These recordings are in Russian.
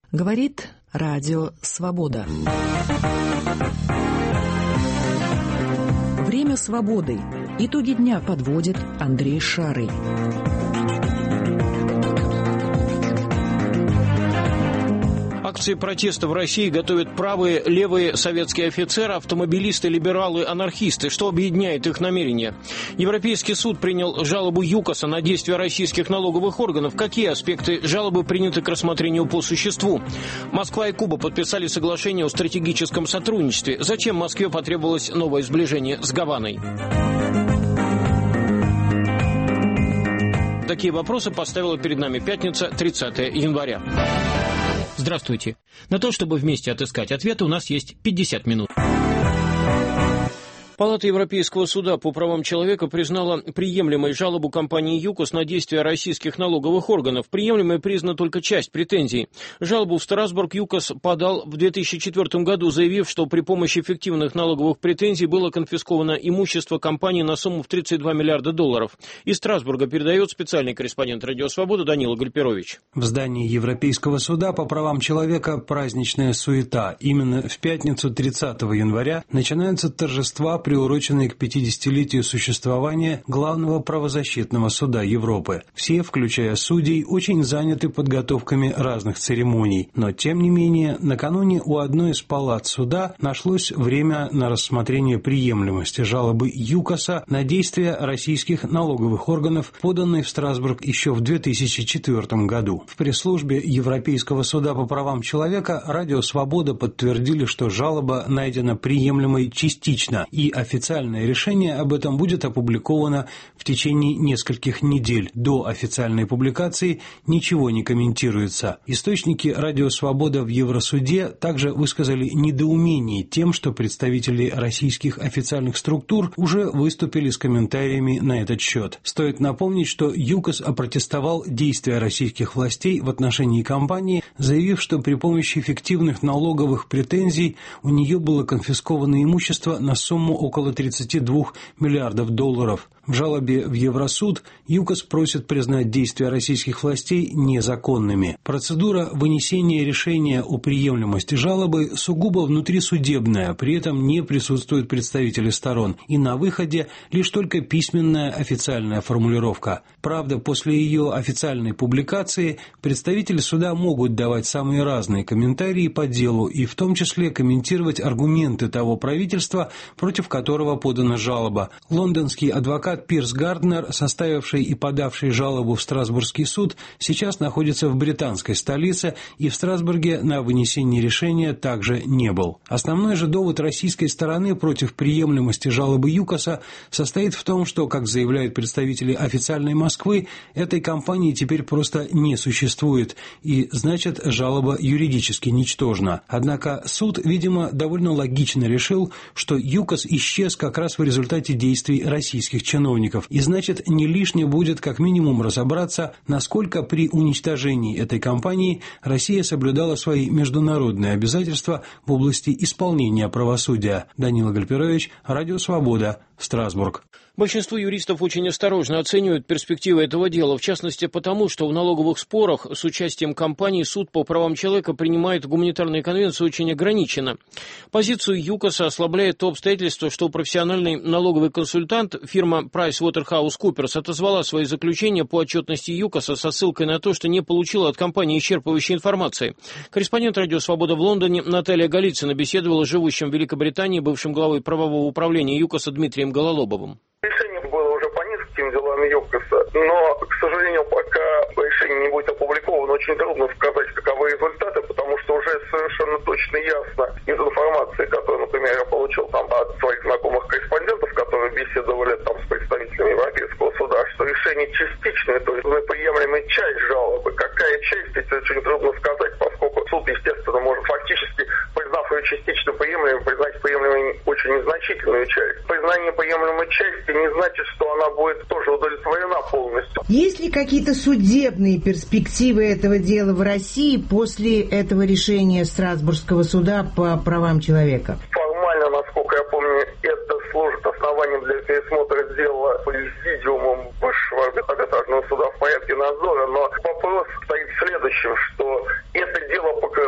Говорит Радио Свобода. Время свободы. Итоги дня подводит Андрей Шарый. Акции протеста в России готовят правые, левые советские офицеры, автомобилисты, либералы, анархисты. Что объединяет их намерения? Европейский суд принял жалобу ЮКОСа на действия российских налоговых органов. Какие аспекты жалобы приняты к рассмотрению по существу? Москва и Куба подписали соглашение о стратегическом сотрудничестве. Зачем Москве потребовалось новое сближение с Гаваной? Такие вопросы поставила перед нами пятница, 30 января. Здравствуйте. На то, чтобы вместе отыскать ответы, у нас есть 50 минут. Палата Европейского суда по правам человека признала приемлемой жалобу компании ЮКОС на действия российских налоговых органов. Приемлемой признана только часть претензий. Жалобу в Страсбург ЮКОС подал в 2004 году, заявив, что при помощи фиктивных налоговых претензий было конфисковано имущество компании на сумму в $32 миллиарда. Из Страсбурга передает специальный корреспондент «Радио Свобода» Данила Гальперович. В здании Европейского суда по правам человека праздничная суета. Именно в пятницу 30 января начинаются торжества, приуроченные к 50-летию существования главного правозащитного суда Европы. Все, включая судей, очень заняты подготовками разных церемоний. Но, тем не менее, накануне у одной из палат суда нашлось время на рассмотрение приемлемости жалобы ЮКОСа на действия российских налоговых органов, поданной в Страсбург еще в 2004 году. В пресс-службе Европейского суда по правам человека «Радио Свобода» подтвердили, что жалоба найдена приемлемой частично, и официальное решение об этом будет опубликовано в течение нескольких недель. До официальной публикации ничего не комментируется. Источники «Радио Свобода» в Евросуде также высказали недоумение тем, что представители российских официальных структур уже выступили с комментариями на этот счет. Стоит напомнить, что ЮКОС опротестовал действия российских властей в отношении компании, заявив, что при помощи фиктивных налоговых претензий у нее было конфисковано имущество на сумму около $32 миллиардов. В жалобе в Евросуд ЮКОС просит признать действия российских властей незаконными. Процедура вынесения решения о приемлемости жалобы сугубо внутрисудебная, при этом не присутствуют представители сторон, и на выходе лишь только письменная официальная формулировка. Правда, после ее официальной публикации представители суда могут давать самые разные комментарии по делу и в том числе комментировать аргументы того правительства, против которого подана жалоба. Лондонский адвокат Пирс Гарднер, составивший и подавший жалобу в Страсбургский суд, сейчас находится в британской столице и в Страсбурге на вынесение решения также не был. Основной же довод российской стороны против приемлемости жалобы ЮКОСа состоит в том, что, как заявляют представители официальной Москвы, этой компании теперь просто не существует, и, значит, жалоба юридически ничтожна. Однако суд, видимо, довольно логично решил, что ЮКОС исчез как раз в результате действий российских чиновников, и значит, не лишне будет как минимум разобраться, насколько при уничтожении этой компании Россия соблюдала свои международные обязательства в области исполнения правосудия. Данила Гальперович, Радио Свобода, Страсбург. Большинство юристов очень осторожно оценивают перспективы этого дела, в частности потому, что в налоговых спорах с участием компаний суд по правам человека принимает гуманитарные конвенции очень ограниченно. Позицию ЮКОСа ослабляет то обстоятельство, что профессиональный налоговый консультант фирма PricewaterhouseCoopers отозвала свои заключения по отчетности ЮКОСа со ссылкой на то, что не получила от компании исчерпывающей информации. Корреспондент «Радио Свобода» в Лондоне Наталья Голицына беседовала с живущим в Великобритании бывшим главой правового управления ЮКОСа Дмитрием Гололобовым. Решение было уже по нескольким делам ЮКОСа, но, к сожалению, пока решение не будет опубликовано, очень трудно сказать, каковы результаты, потому что уже совершенно точно ясно из информации, которую, например, я получил там от своих знакомых корреспондентов, которые беседовали там с представителями Европейского суда, что решение частичное, то есть неприемлемая часть жалобы. Какая часть, это очень трудно сказать, поскольку суд, естественно, может фактически, признав ее частично приемлемой, признать приемлемой очень незначительную часть. Признание приемлемой части не значит, что она будет тоже удовлетворена полностью. Есть ли какие-то судебные перспективы этого дела в России после этого решения Страсбургского суда по правам человека? Формально, насколько я помню, это служит основанием для пересмотра дела президиумом Высшего арбитражного суда в порядке надзора, но вопрос стоит в следующем, что это дело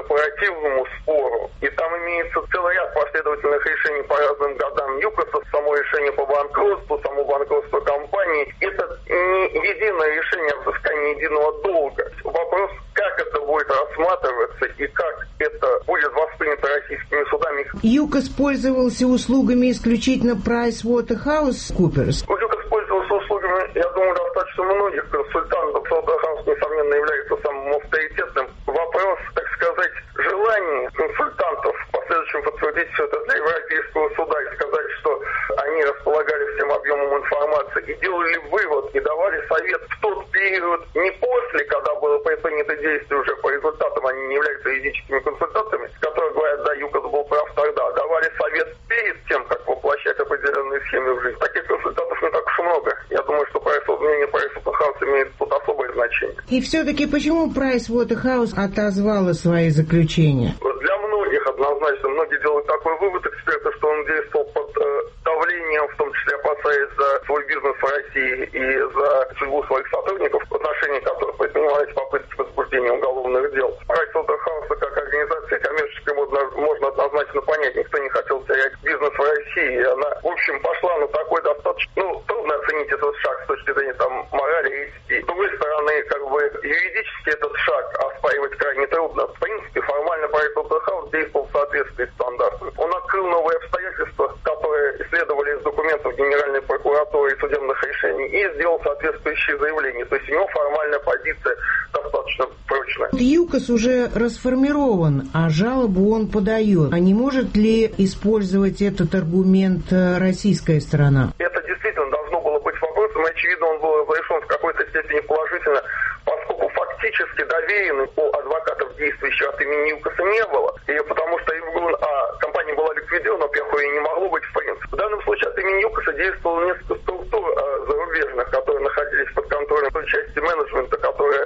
коллективному спору. И там имеется целый ряд последовательных решений по разным годам ЮКОСа, само решение по банкротству, само банкротство компании. Это не единое решение о взыскании единого долга. Вопрос, как это будет рассматриваться и как это будет воспринято российскими судами. ЮКОС пользовался услугами исключительно PricewaterhouseCoopers. ЮКОС пользовался услугами, я думаю, достаточно многих консультантов. PricewaterhouseCoopers, несомненно, является самым авторитетным. Вопрос, так сказать, желания консультантов в последующем подтвердить все это для Европейского суда и сказать, что они располагали всем объемом информации и делали вывод, и давали совет в тот период, не после, когда было предпринято действие уже по результатам, они не являются юридическими консультантами, которые говорят, да, ЮКОС был прав тогда, давали совет перед тем, как воплощать определенные схемы в жизнь. Таких консультантов не так уж и много. Я думаю, что мнение PricewaterhouseCoopers имеет тут особое значение. И все-таки почему PricewaterhouseCoopers отозвала свои заключения? Для многих однозначно. Многие делают такой вывод эксперты, что он действовал под давлением, в том числе опасаясь за свой бизнес в России и за судьбу своих сотрудников, в отношении которых предпринимались попытки возбуждения уголовных дел. PricewaterhouseCoopers как организация коммерческая можно однозначно понять. Никто не хотел терять бизнес в России. И она, в общем, пошла на такой достаточно, трудно оценить этот шаг с точки зрения морали и этики. С другой стороны, юридически этот шаг оспаривать крайне трудно. В принципе, формально PricewaterhouseCoopers действовал в соответствии с стандартами. Он открыл новые обстоятельства, которые исследовали из документов Генеральной прокуратуры и судебных решений, и сделал соответствующие заявления. То есть у него формальная позиция достаточно прочная. ЮКОС уже расформирован, а жалобу он подает. А не может ли использовать этот аргумент российская сторона? Это действительно должно было быть вопросом, и, очевидно, он был решен в какой-то степени положительно, поскольку фактически доверенных у адвокатов, действующих от имени ЮКОСа, не было. И потому что компания была ликвидирована, и не могло быть в принципе. В данном случае от имени ЮКОСа действовало несколько структур зарубежных, которые находились под контролем той части менеджмента, которая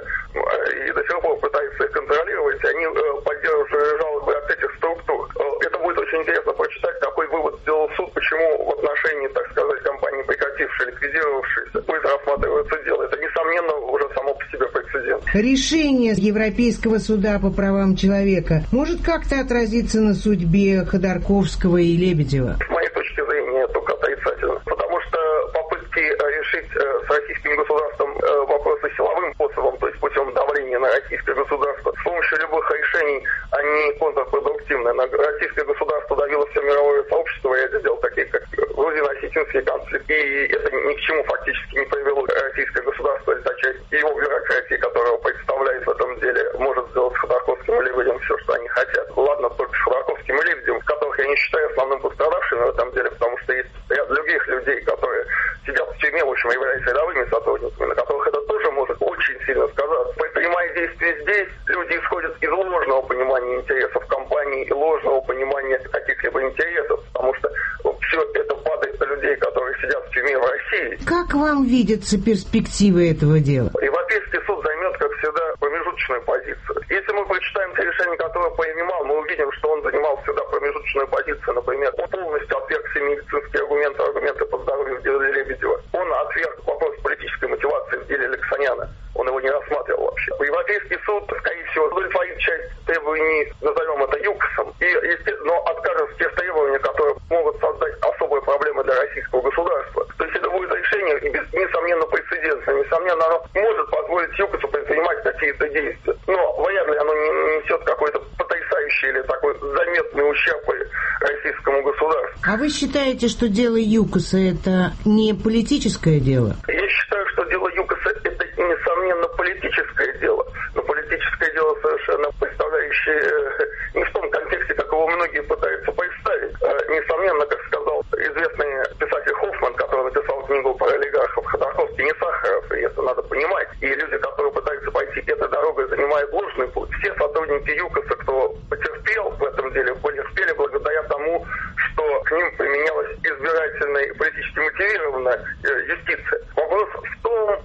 и до сих пор пытается их контролировать, и они поддерживают жалобы от этих структур. Это будет очень интересно прочитать, какой вывод сделал суд, почему в отношении, так сказать, компании, прекратившей, ликвидировавшейся, будет рассматриваться дело. Это, несомненно, уже само по себе прецедент. Решение Европейского суда по правам человека может как-то отразиться на судьбе Ходорковского и Лебедева? С моей точки зрения, только отрицательно. Потому что попытки решить с российским государством вопросы силовым способом, то есть путем давления на российское государство, с помощью любых решений, они контрпродуктивны. Российское государство давило все мировое сообщество, и это дел такие, как грузино-осетинский конфликт. И это ни к чему фактически не привело. Российское государство, или та часть его бюрократии, которого представляет в этом деле, может сделать с Ходорковским и Лебедем все, что они хотят. Ладно, только с Ходорковским и Лебедем, которых я не считаю основным пострадавшими в этом деле, потому что есть ряд других людей, которые сидят в тюрьме, в общем, являются рядовыми сотрудниками, на которых это тоже может очень сильно сказаться. Предпринимая действия здесь, люди исходят из ложного понимания интересов компании и ложного понимания каких-либо интересов, потому что все это падает на людей, которые сидят в тюрьме в России. Как вам видятся перспективы этого дела? Европейский суд займет, как всегда, промежуточную позицию. Если мы прочитаем те решения, которые принимал, мы увидим, что он занимал всегда промежуточную позицию. Например, он полностью отверг все медицинские аргументы по здоровью в деле Лебедева. Он отверг вопрос политической мотивации в деле Алексаняна. Он его не рассматривал вообще. Европейский суд, скорее всего, удовлетворит часть требований, назовем это ЮКОСом, но откажет в тех требованиях, которые могут создать особые проблемы для российского государства. То есть это будет решение, несомненно, прецедентное. Несомненно, оно может позволить ЮКОСу предпринимать какие-то действия. Но вряд ли оно не несет какой-то потрясающий или такой заметный ущерб российскому государству. А вы считаете, что дело ЮКОСа это не политическое дело? Я считаю, что дело ЮКОСа это, несомненно, политическое дело. Но политическое дело совершенно представляющее не в том контексте, как его многие пытаются представить. Несомненно, как сказал известный писатель Хоффман, который написал книгу про олигархов, Ходорковский не Сахаров, и это надо понимать. И люди, которые пытаются пойти этой дорогой, занимают ложный путь. Все сотрудники ЮКОСа, кто потерпел в этом деле, потерпели благодаря тому, что к ним применялась избирательная и политически мотивированная юстиция. Вопрос в том,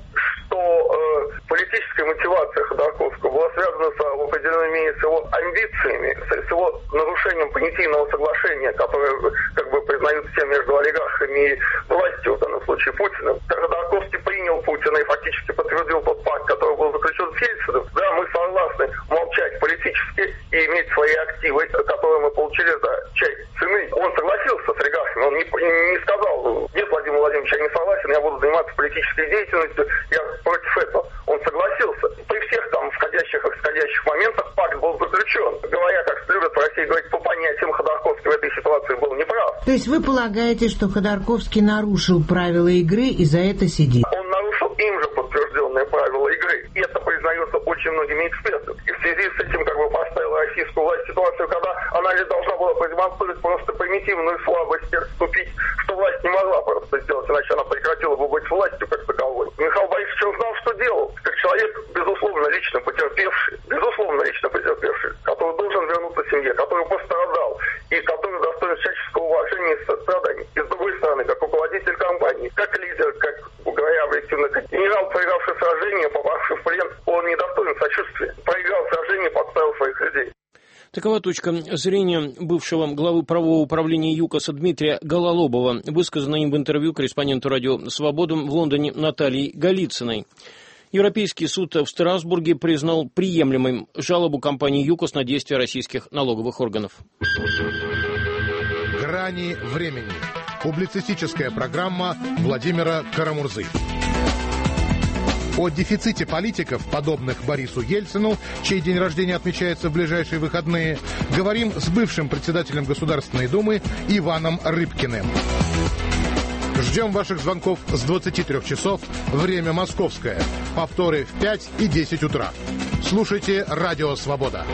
что политическая мотивация Ходорковского была связана в определенной мере с его амбициями, с его нарушением понятийного соглашения, которое признают все между олигархами и властью, в данном случае Путиным. Ходорковский принял Путина и фактически подтвердил тот пакт, который был заключен с Ельциным. Да, мы согласны молчать политически и иметь свои свои активы, которые мы получили за часть цены. Он согласился с олигархами, он не сказал: нет, Владимир Владимирович, я не согласен, я буду заниматься политической деятельностью, я против этого. Он согласился. При всех там входящих и исходящих моментах пакт был заключен. Говоря, как любят в России говорить, по понятиям, Ходорковский в этой ситуации был неправ. То есть вы полагаете, что Ходорковский нарушил правила игры и за это сидит? Он нарушил им же подтвержденные правила игры. И это признается очень многими экспертами. И в связи с этим поставила российскую власть в ситуацию, когда она лишь должна была продемонстрировать просто примитивную слабость и отступить, что власть не могла просто сделать, иначе она прекратила бы быть властью как таковой. Михаил Борисович, он знал, что делал. Как человек, безусловно, лично потерпевший, который должен вернуться к семье, который пострадал и который достоин всяческого уважения и сострадания. И с другой стороны, как руководитель компании, как лидер, как, говоря объективно, как генерал, проигравший сражение, попавший в плен, он не достоин сочувствия. Проиграл сражение, подставил своих людей. Такова точка зрения бывшего главы правового управления ЮКОСа Дмитрия Гололобова, высказанная им в интервью корреспонденту радио «Свобода» в Лондоне Натальей Голицыной. Европейский суд в Страсбурге признал приемлемым жалобу компании ЮКОС на действия российских налоговых органов. «Грани времени». Публицистическая программа Владимира Карамурзы. О дефиците политиков, подобных Борису Ельцину, чей день рождения отмечается в ближайшие выходные, говорим с бывшим председателем Государственной Думы Иваном Рыбкиным. Ждем ваших звонков с 23 часов, время московское. Повторы в 5 и 10 утра. Слушайте «Радио Свобода».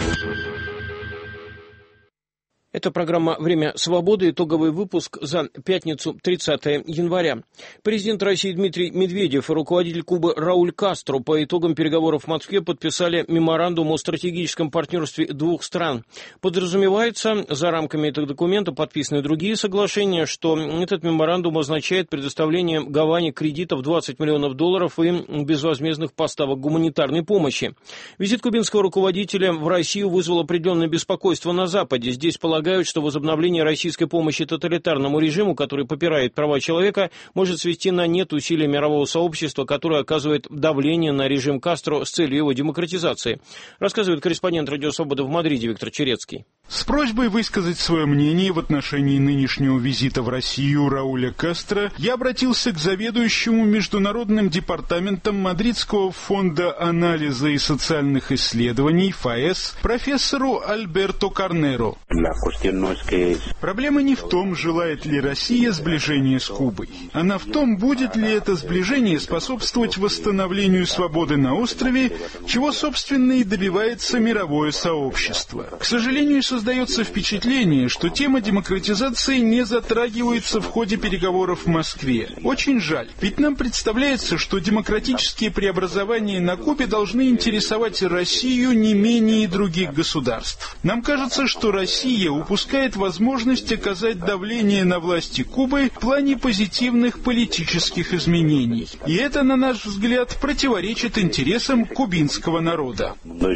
Это программа «Время свободы», итоговый выпуск за пятницу, 30 января. Президент России Дмитрий Медведев и руководитель Кубы Рауль Кастро по итогам переговоров в Москве подписали меморандум о стратегическом партнерстве двух стран. Подразумевается, за рамками этого документа подписаны другие соглашения, что этот меморандум означает предоставление Гаване кредитов $20 миллионов и безвозмездных поставок гуманитарной помощи. Визит кубинского руководителя в Россию вызвал определенное беспокойство на Западе. Здесь полагают, что возобновление российской помощи тоталитарному режиму, который попирает права человека, может свести на нет усилия мирового сообщества, которое оказывает давление на режим Кастро с целью его демократизации. Рассказывает корреспондент «Радио Свобода» в Мадриде Виктор Черецкий. С просьбой высказать свое мнение в отношении нынешнего визита в Россию Рауля Кастро я обратился к заведующему международным департаментом Мадридского фонда анализа и социальных исследований ФАЭС профессору Альберто Карнеро. Проблема не в том, желает ли Россия сближения с Кубой. Она в том, будет ли это сближение способствовать восстановлению свободы на острове, чего, собственно, и добивается мировое сообщество. К сожалению, создается впечатление, что тема демократизации не затрагивается в ходе переговоров в Москве. Очень жаль, ведь нам представляется, что демократические преобразования на Кубе должны интересовать Россию не менее других государств. Нам кажется, что Россия упускает возможность оказать давление на власти Кубы в плане позитивных политических изменений. И это, на наш взгляд, противоречит интересам кубинского народа.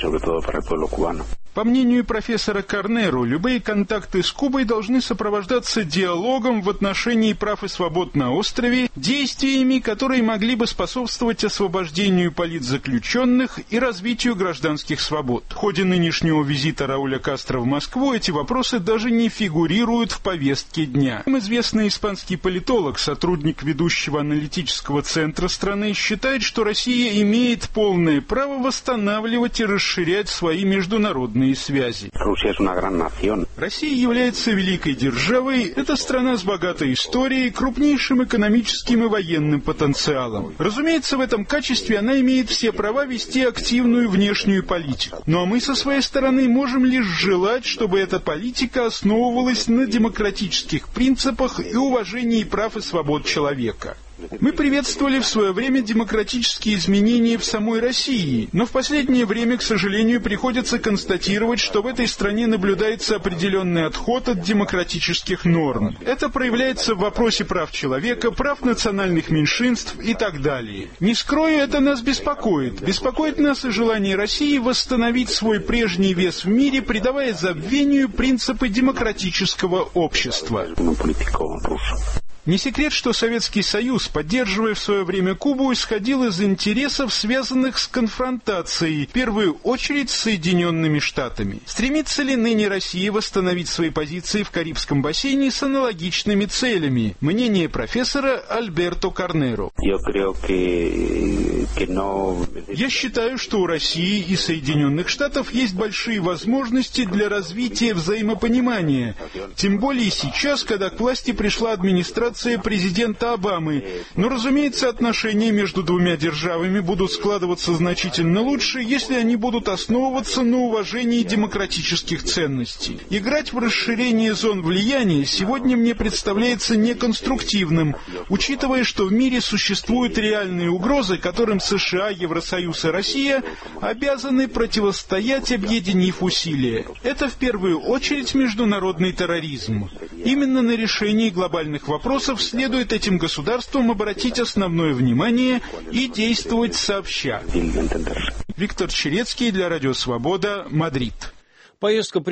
По мнению профессора Карнеро, любые контакты с Кубой должны сопровождаться диалогом в отношении прав и свобод на острове, действиями, которые могли бы способствовать освобождению политзаключенных и развитию гражданских свобод. В ходе нынешнего визита Рауля Кастро в Москву эти вопросы даже не фигурируют в повестке дня. Известный испанский политолог, сотрудник ведущего аналитического центра страны, считает, что Россия имеет полное право восстанавливать и расширять свои международные связи. Россия является великой державой, это страна с богатой историей, крупнейшим экономическим и военным потенциалом. Разумеется, в этом качестве она имеет все права вести активную внешнюю политику. Ну а мы со своей стороны можем лишь желать, чтобы эта политика основывалась на демократических принципах и уважении прав и свобод человека. Мы приветствовали в свое время демократические изменения в самой России, но в последнее время, к сожалению, приходится констатировать, что в этой стране наблюдается определенный отход от демократических норм. Это проявляется в вопросе прав человека, прав национальных меньшинств и так далее. Не скрою, это нас беспокоит. Беспокоит нас и желание России восстановить свой прежний вес в мире, придавая забвению принципы демократического общества. Не секрет, что Советский Союз, поддерживая в свое время Кубу, исходил из интересов, связанных с конфронтацией, в первую очередь с Соединенными Штатами. Стремится ли ныне Россия восстановить свои позиции в Карибском бассейне с аналогичными целями? Мнение профессора Альберто Карнеро. Я считаю, что у России и Соединенных Штатов есть большие возможности для развития взаимопонимания, тем более сейчас, когда к власти пришла администрация президента Обамы. Но, разумеется, отношения между двумя державами будут складываться значительно лучше, если они будут основываться на уважении демократических ценностей. Играть в расширение зон влияния сегодня мне представляется неконструктивным, учитывая, что в мире существуют реальные угрозы, которым США, Евросоюз и Россия обязаны противостоять, объединив усилия. Это в первую очередь международный терроризм. Именно на решение глобальных вопросов следует этим государствам обратить основное внимание и действовать сообща. Виктор Черецкий для Радио Свобода, Мадрид. Поездка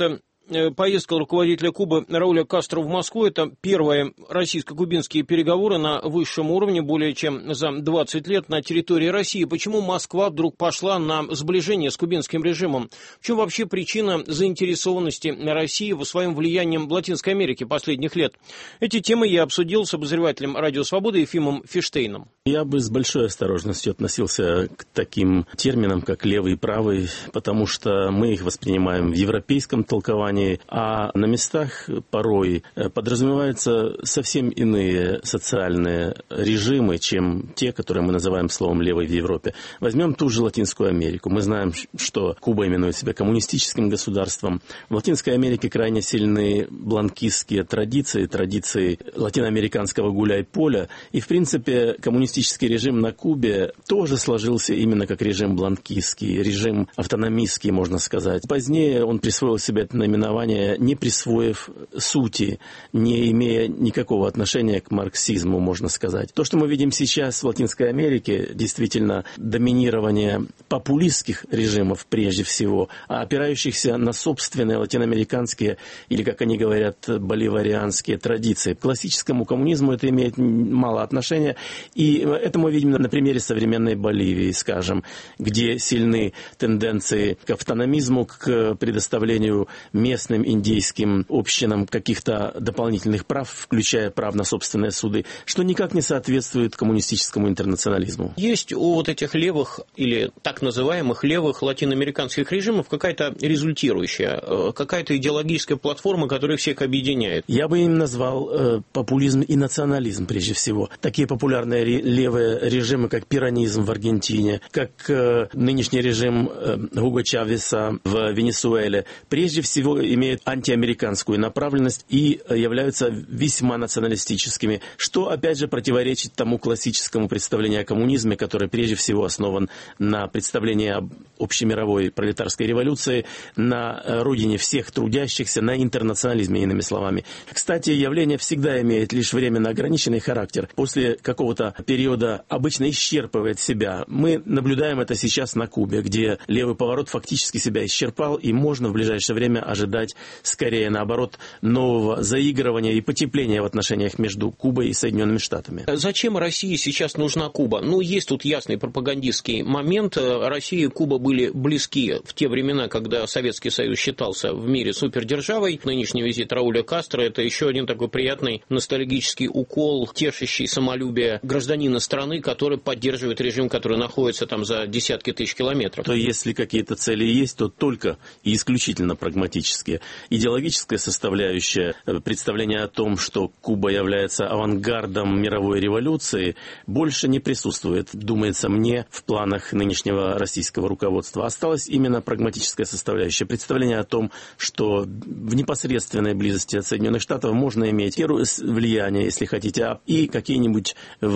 руководителя Кубы Рауля Кастро в Москву – это первые российско-кубинские переговоры на высшем уровне более чем за 20 лет на территории России. Почему Москва вдруг пошла на сближение с кубинским режимом? В чем вообще причина заинтересованности России в своем влиянии в Латинской Америке последних лет? Эти темы я обсудил с обозревателем Радио Свобода Ефимом Фиштейном. Я бы с большой осторожностью относился к таким терминам, как левый и правый, потому что мы их воспринимаем в европейском толковании, а на местах порой подразумеваются совсем иные социальные режимы, чем те, которые мы называем словом «левый» в Европе. Возьмем ту же Латинскую Америку. Мы знаем, что Куба именует себя коммунистическим государством. В Латинской Америке крайне сильны бланкистские традиции латиноамериканского гуляй-поля. И, в принципе, коммунистический режим на Кубе тоже сложился именно как режим бланкистский, режим автономистский, можно сказать. Позднее он присвоил себе это наименование, не присвоив сути, не имея никакого отношения к марксизму, можно сказать. То, что мы видим сейчас в Латинской Америке, действительно доминирование популистских режимов прежде всего, опирающихся на собственные латиноамериканские, или, как они говорят, боливарианские традиции. К классическому коммунизму это имеет мало отношения, и это мы видим на примере современной Боливии, скажем, где сильны тенденции к автономизму, к предоставлению местным индейским общинам каких-то дополнительных прав, включая прав на собственные суды, что никак не соответствует коммунистическому интернационализму. Есть у вот этих левых или так называемых левых латиноамериканских режимов какая-то результирующая, какая-то идеологическая платформа, которая всех объединяет? Я бы им назвал популизм и национализм прежде всего. Такие популярные левые режимы, как пиранизм в Аргентине, как нынешний режим Хуго Чавеса в Венесуэле, прежде всего имеют антиамериканскую направленность и являются весьма националистическими, что, опять же, противоречит тому классическому представлению о коммунизме, которое прежде всего основан на представлении об общемировой пролетарской революции, на родине всех трудящихся, на интернационализме, иными словами. Кстати, явление всегда имеет лишь временно ограниченный характер. После какого-то периода обычно исчерпывает себя. Мы наблюдаем это сейчас на Кубе, где левый поворот фактически себя исчерпал, и можно в ближайшее время ожидать скорее, наоборот, нового заигрывания и потепления в отношениях между Кубой и Соединенными Штатами. Зачем России сейчас нужна Куба? Есть тут ясный пропагандистский момент. Россия и Куба были близки в те времена, когда Советский Союз считался в мире супердержавой. Нынешний визит Рауля Кастро – это еще один такой приятный ностальгический укол, тешащий самолюбие гражданина страны, который поддерживает режим, который находится там за десятки тысяч километров. То если какие-то цели есть, то только и исключительно прагматические. Идеологическая составляющая, представление о том, что Куба является авангардом мировой революции, больше не присутствует, думается мне, в планах нынешнего российского руководства. Осталась именно прагматическая составляющая. Представление о том, что в непосредственной близости от Соединенных Штатов можно иметь влияние, если хотите, и какие-нибудь военные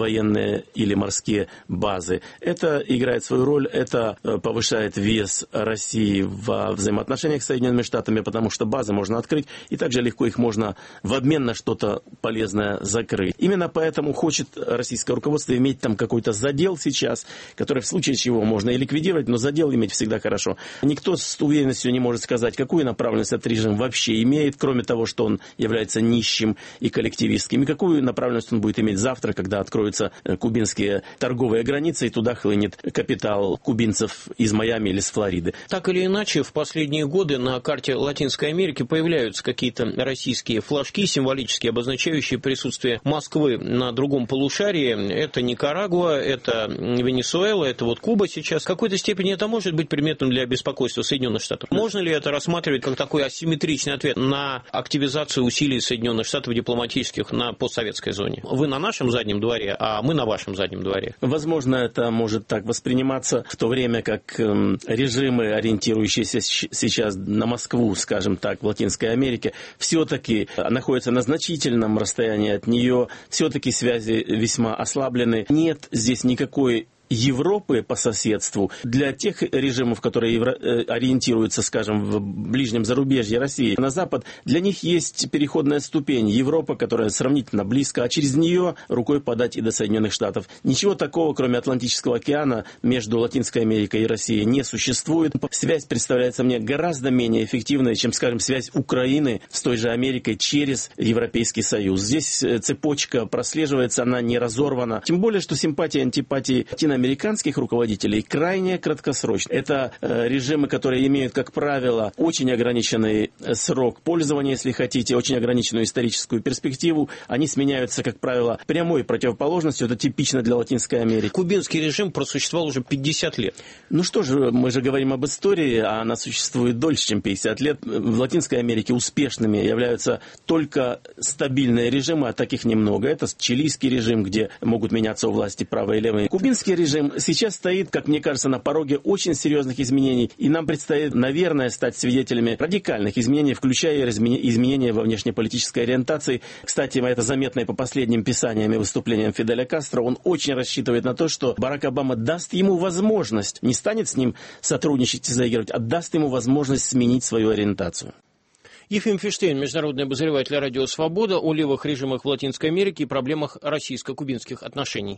военные или морские базы. Это играет свою роль, это повышает вес России во взаимоотношениях с Соединенными Штатами, потому что базы можно открыть, и также легко их можно в обмен на что-то полезное закрыть. Именно поэтому хочет российское руководство иметь там какой-то задел сейчас, который в случае чего можно и ликвидировать, но задел иметь всегда хорошо. Никто с уверенностью не может сказать, какую направленность этот режим вообще имеет, кроме того, что он является нищим и коллективистским, и какую направленность он будет иметь завтра, когда откроются кубинские торговые границы, и туда хлынет капитал кубинцев из Майами или с Флориды. Так или иначе, в последние годы на карте Латинской Америки появляются какие-то российские флажки, символически обозначающие присутствие Москвы на другом полушарии. Это Никарагуа, это Венесуэла, это вот Куба сейчас. В какой-то степени это может быть предметом для беспокойства Соединенных Штатов. Можно ли это рассматривать как такой асимметричный ответ на активизацию усилий Соединенных Штатов дипломатических на постсоветской зоне? Вы на нашем заднем дворе, а мы на вашем заднем дворе. Возможно, это может так восприниматься, в то время как режимы, ориентирующиеся сейчас на Москву, скажем так, в Латинской Америке, все-таки находятся на значительном расстоянии от нее, все-таки связи весьма ослаблены. Нет здесь никакой Европы по соседству. Для тех режимов, которые ориентируются, скажем, в ближнем зарубежье России, на Запад, для них есть переходная ступень. Европа, которая сравнительно близко, а через нее рукой подать и до Соединенных Штатов. Ничего такого, кроме Атлантического океана, между Латинской Америкой и Россией не существует. Связь представляется мне гораздо менее эффективной, чем, скажем, связь Украины с той же Америкой через Европейский Союз. Здесь цепочка прослеживается, она не разорвана. Тем более, что симпатии и антипатии американских руководителей крайне краткосрочны. Это режимы, которые имеют, как правило, очень ограниченный срок пользования, если хотите, очень ограниченную историческую перспективу. Они сменяются, как правило, прямой противоположностью. Это типично для Латинской Америки. Кубинский режим просуществовал уже 50 лет. Ну что же, мы же говорим об истории, а она существует дольше, чем 50 лет. В Латинской Америке успешными являются только стабильные режимы, а таких немного. Это чилийский режим, где могут меняться у власти правые и левые. Кубинский режим сейчас стоит, как мне кажется, на пороге очень серьезных изменений. И нам предстоит, наверное, стать свидетелями радикальных изменений, включая изменения во внешнеполитической ориентации. Кстати, это заметно и по последним писаниям и выступлениям Фиделя Кастро. Он очень рассчитывает на то, что Барак Обама даст ему возможность, не станет с ним сотрудничать и заигрывать, а даст ему возможность сменить свою ориентацию. Ефим Фиштейн, международный обозреватель радио «Свобода», о левых режимах в Латинской Америке и проблемах российско-кубинских отношений.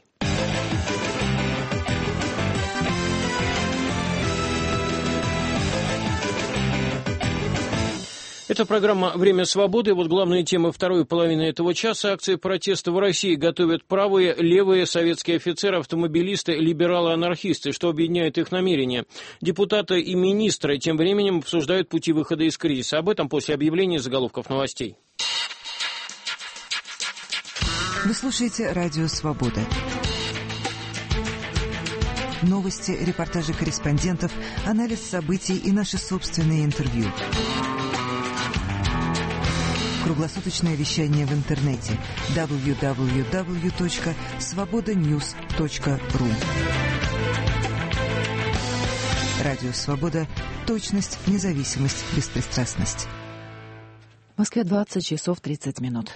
Это программа «Время свободы». Вот главные темы второй половины этого часа. Акции протеста в России готовят правые, левые, советские офицеры, автомобилисты, либералы-анархисты. Что объединяет их намерения? Депутаты и министры тем временем обсуждают пути выхода из кризиса. Об этом после объявления заголовков новостей. Вы слушаете «Радио Свобода». Новости, репортажи корреспондентов, анализ событий и наши собственные интервью. Круглосуточное вещание в интернете www.svobodanews.ru. Радио «Свобода». Точность, независимость, беспристрастность. В Москве 20 часов 30 минут.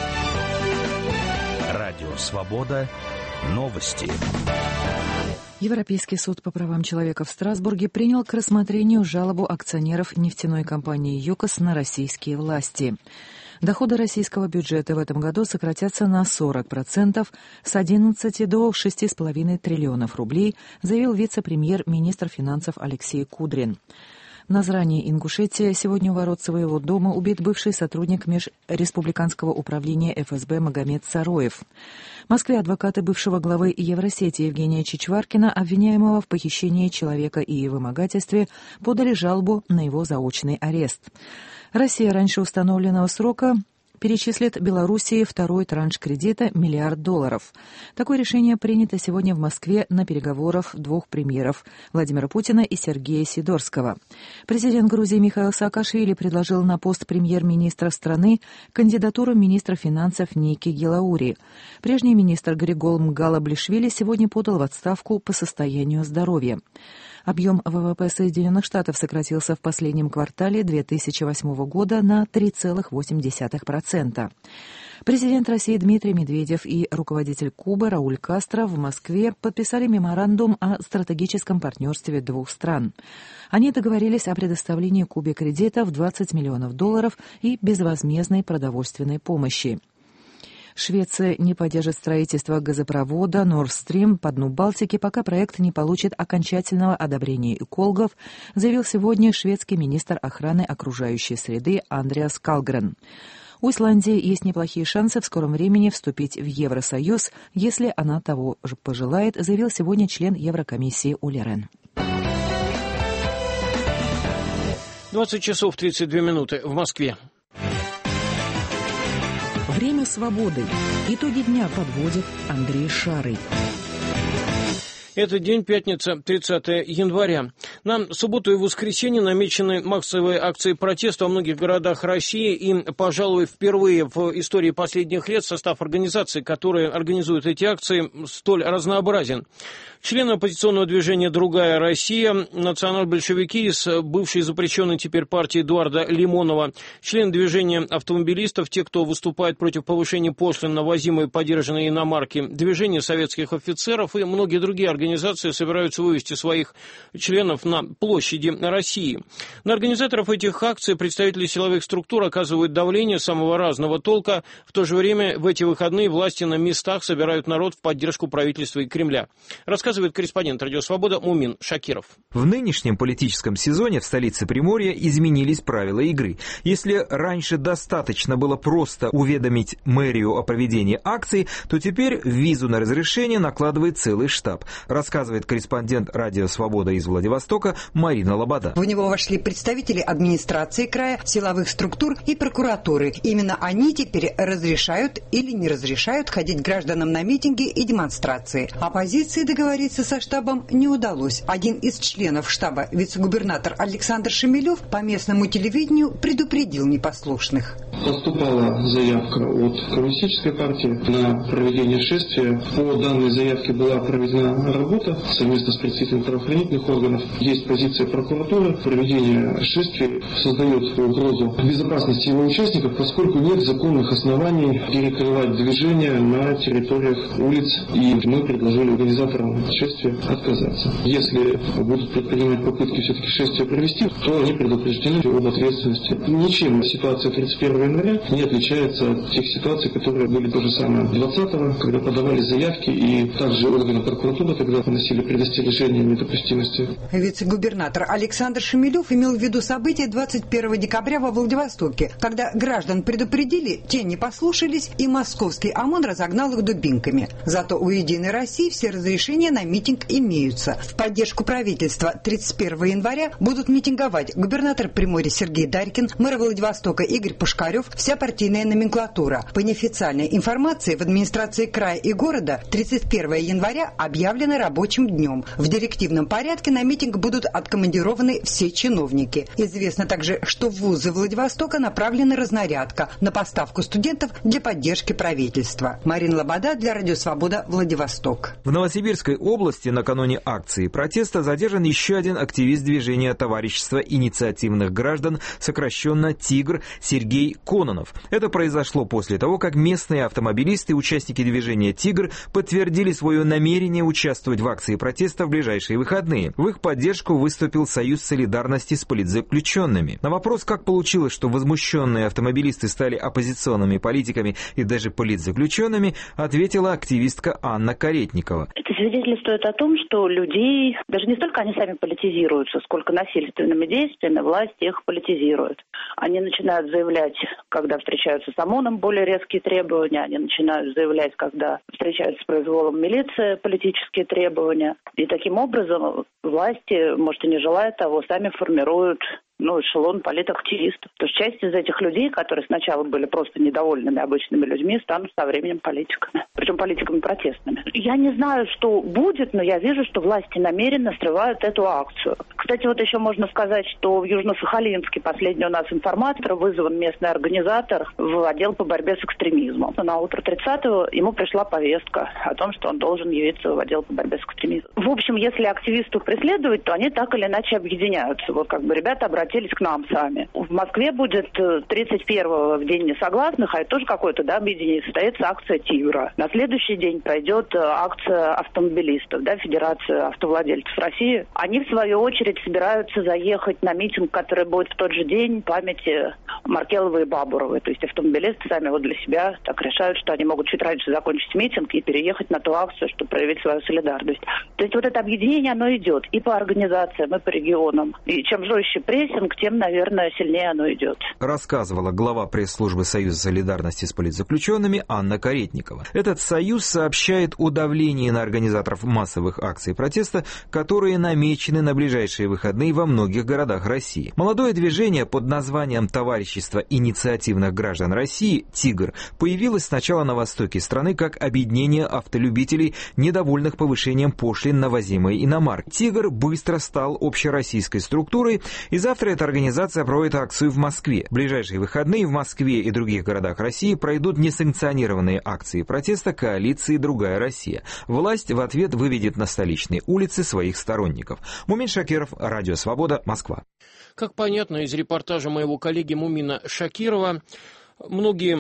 Радио «Свобода». Новости. Европейский суд по правам человека в Страсбурге принял к рассмотрению жалобу акционеров нефтяной компании «ЮКОС» на российские власти. Доходы российского бюджета в этом году сократятся на 40%, с 11 до 6,5 триллионов рублей, заявил вице-премьер-министр финансов Алексей Кудрин. В Назрани, Ингушетия, сегодня у ворот своего дома убит бывший сотрудник Межреспубликанского управления ФСБ Магомед Сароев. В Москве адвокаты бывшего главы Евросети Евгения Чичваркина, обвиняемого в похищении человека и вымогательстве, подали жалобу на его заочный арест. Россия раньше установленного срока перечислит Белоруссии второй транш кредита $1 миллиард. Такое решение принято сегодня в Москве на переговорах двух премьеров Владимира Путина и Сергея Сидорского. Президент Грузии Михаил Саакашвили предложил на пост премьер-министра страны кандидатуру министра финансов Ники Гелаури. Прежний министр Григол Мгалаблишвили сегодня подал в отставку по состоянию здоровья. Объем ВВП Соединенных Штатов сократился в последнем квартале 2008 года на 3,8%. Президент России Дмитрий Медведев и руководитель Кубы Рауль Кастро в Москве подписали меморандум о стратегическом партнерстве двух стран. Они договорились о предоставлении Кубе кредита в $20 миллионов и безвозмездной продовольственной помощи. Швеция не поддержит строительство газопровода Nord Stream по дну Балтики, пока проект не получит окончательного одобрения экологов, заявил сегодня шведский министр охраны окружающей среды Андреас Калгрен. У Исландии есть неплохие шансы в скором времени вступить в Евросоюз, если она того же пожелает, заявил сегодня член Еврокомиссии Оли Рен. 20 часов 32 минуты в Москве. Время свободы. Итоги дня подводит Андрей Шарый. Этот день, пятница, 30 января. На субботу и воскресенье намечены массовые акции протеста во многих городах России. И, пожалуй, впервые в истории последних лет состав организаций, которые организуют эти акции, столь разнообразен. Члены оппозиционного движения «Другая Россия», национал-большевики из бывшей запрещенной теперь партии Эдуарда Лимонова, члены движения автомобилистов, те, кто выступает против повышения пошлин на ввозимые подержанные иномарки, движение советских офицеров и многие другие организации собираются вывести своих членов на площади России. На организаторов этих акций представители силовых структур оказывают давление самого разного толка. В то же время в эти выходные власти на местах собирают народ в поддержку правительства и Кремля. Рассказывает корреспондент «Радио Свобода» Мумин Шакиров. В нынешнем политическом сезоне в столице Приморья изменились правила игры. Если раньше достаточно было просто уведомить мэрию о проведении акции, то теперь визу на разрешение накладывает целый штаб, рассказывает корреспондент «Радио Свобода» из Владивостока Марина Лобода. В него вошли представители администрации края, силовых структур и прокуратуры. Именно они теперь разрешают или не разрешают ходить гражданам на митинги и демонстрации. Оппозиции договориться со штабом не удалось. Один из членов штаба, вице-губернатор Александр Шемелев, по местному телевидению предупредил непослушных. Поступала заявка от Коммунистической партии на проведение шествия. По данной заявке была проведена работа совместно с представителями правоохранительных органов. Есть позиция прокуратуры. Проведение шествия создает угрозу безопасности его участников, поскольку нет законных оснований перекрывать движение на территориях улиц. И мы предложили организаторам шествия отказаться. Если будут предпринимать попытки все-таки шествие провести, то они предупреждены об ответственности. Ничем ситуация 31 января не отличается от тех ситуаций, которые были то же самое 20-го, когда подавали заявки, и также органы прокуратуры тогда вносили предостережение недопустимости. Вице-губернатор Александр Шемелев имел в виду события 21 декабря во Владивостоке, когда граждан предупредили, те не послушались, и московский ОМОН разогнал их дубинками. Зато у «Единой России» все разрешения на митинг имеются. В поддержку правительства 31 января будут митинговать губернатор Приморья Сергей Дарькин, мэр Владивостока Игорь Пушкарев, вся партийная номенклатура. По неофициальной информации в администрации края и города 31 января объявлено рабочим днем. В директивном порядке на митинг будут откомандированы все чиновники. Известно также, что в вузы Владивостока направлена разнарядка на поставку студентов для поддержки правительства. Марина Лобода для Радио Свобода, Владивосток. В Новосибирской области накануне акции протеста задержан еще один активист движения товарищества инициативных граждан, сокращенно «Тигр», Сергей Кононов. Это произошло после того, как местные автомобилисты, участники движения «Тигр», подтвердили свое намерение участвовать в акции протеста в ближайшие выходные. В их поддержку выступил Союз солидарности с политзаключенными. На вопрос, как получилось, что возмущенные автомобилисты стали оппозиционными политиками и даже политзаключенными, ответила активистка Анна Каретникова. Это свидетельствует о том, что людей, даже не столько они сами политизируются, сколько насильственными действиями власть их политизирует. Они начинают заявлять, когда встречаются с ОМОНом, более резкие требования, они начинают заявлять, когда встречаются с произволом милиции, политические требования. И таким образом власти, может и не желая того, сами формируют эшелон политактивистов. То есть часть из этих людей, которые сначала были просто недовольными обычными людьми, станут со временем политиками. Причем политиками протестными. Я не знаю, что будет, но я вижу, что власти намеренно срывают эту акцию. Кстати, вот еще можно сказать, что в Южно-Сахалинске, последний у нас информатор, вызван местный организатор в отдел по борьбе с экстремизмом. На утро 30-го ему пришла повестка о том, что он должен явиться в отдел по борьбе с экстремизмом. В общем, если активистов преследовать, то они так или иначе объединяются. Вот как бы ребята обратились к нам сами. В Москве будет 31-го в День несогласных, а это тоже какое-то, объединение, состоится акция «Тигра». На следующий день пройдет акция автомобилистов, Федерация автовладельцев России. Они, в свою очередь, собираются заехать на митинг, который будет в тот же день памяти Маркеловой и Бабуровой. То есть автомобилисты сами для себя так решают, что они могут чуть раньше закончить митинг и переехать на ту акцию, чтобы проявить свою солидарность. То есть вот это объединение, оно идет и по организациям, и по регионам. И чем жестче прессинг, тем, наверное, сильнее оно идет. Рассказывала глава пресс-службы Союза солидарности с политзаключенными Анна Каретникова. Этот союз сообщает о давлении на организаторов массовых акций протеста, которые намечены на ближайшие выходные во многих городах России. Молодое движение под названием «Товарищество инициативных граждан России» «Тигр» появилось сначала на востоке страны как объединение автолюбителей, недовольных повышением пошлин на возимые иномарки. «Тигр» быстро стал общероссийской структурой, и завтра эта организация проводит акцию в Москве. В ближайшие выходные в Москве и других городах России пройдут несанкционированные акции протеста коалиции «Другая Россия». Власть в ответ выведет на столичные улицы своих сторонников. Мумин Шакиров, Радио Свобода, Москва. Как понятно из репортажа моего коллеги Мумина Шакирова, многие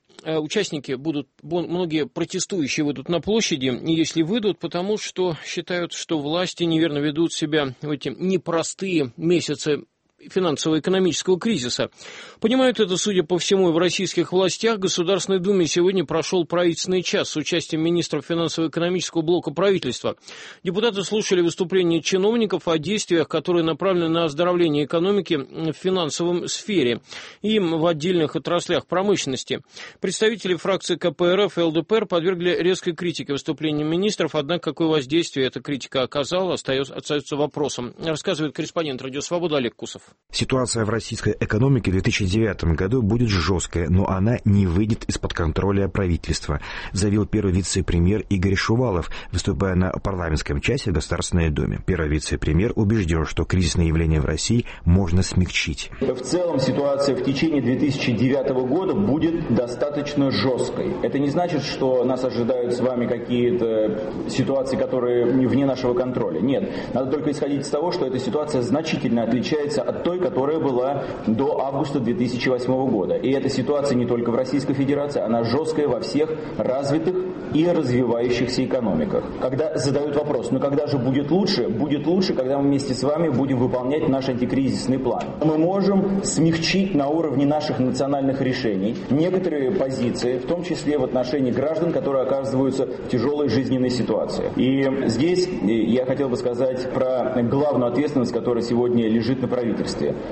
протестующие выйдут на площади, если выйдут, потому что считают, что власти неверно ведут себя в эти непростые месяцы финансово-экономического кризиса. Понимают это, судя по всему, и в российских властях. В Государственной Думе сегодня прошел правительственный час с участием министров финансово-экономического блока правительства. Депутаты слушали выступления чиновников о действиях, которые направлены на оздоровление экономики в финансовой сфере и в отдельных отраслях промышленности. Представители фракций КПРФ и ЛДПР подвергли резкой критике выступления министров, однако какое воздействие эта критика оказала, остается вопросом. Рассказывает корреспондент Радио Свобода Олег Кусов. Ситуация в российской экономике в 2009 году будет жесткая, но она не выйдет из-под контроля правительства, заявил первый вице-премьер Игорь Шувалов, выступая на парламентском часе в Государственной Думе. Первый вице-премьер убежден, что кризисные явления в России можно смягчить. В целом ситуация в течение 2009 года будет достаточно жесткой. Это не значит, что нас ожидают с вами какие-то ситуации, которые вне нашего контроля. Нет, надо только исходить из того, что эта ситуация значительно отличается от той, которая была до августа 2008 года. И эта ситуация не только в Российской Федерации, она жесткая во всех развитых и развивающихся экономиках. Когда задают вопрос, когда же будет лучше? Будет лучше, когда мы вместе с вами будем выполнять наш антикризисный план. Мы можем смягчить на уровне наших национальных решений некоторые позиции, в том числе в отношении граждан, которые оказываются в тяжелой жизненной ситуации. И здесь я хотел бы сказать про главную ответственность, которая сегодня лежит на правительстве.